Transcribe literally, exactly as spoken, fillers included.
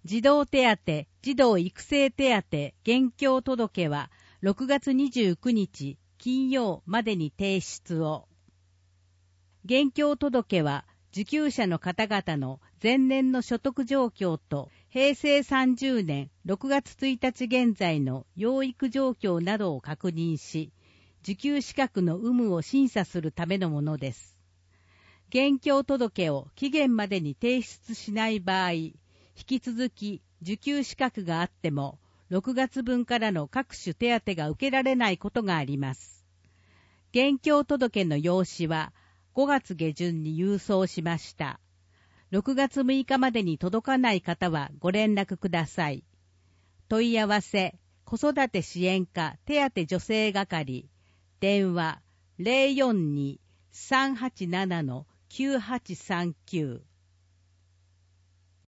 児童手当、児童育成手当、現況届はろくがつにじゅうくにち金曜までに提出を。現況届は受給者の方々の前年の所得状況とへいせいさんじゅうねんろくがつついたち現在の養育状況などを確認し、受給資格の有無を審査するためのものです。現況届を期限までに提出しない場合、引き続き受給資格があってもろくがつぶんからの各種手当が受けられないことがあります。現況届の用紙はごがつげじゅんに郵送しました。ろくがつむいかまでに届かない方はご連絡ください。問い合わせ、子育て支援課手当助成係、電話 ゼロよんに さんはちなな きゅうはちさんきゅう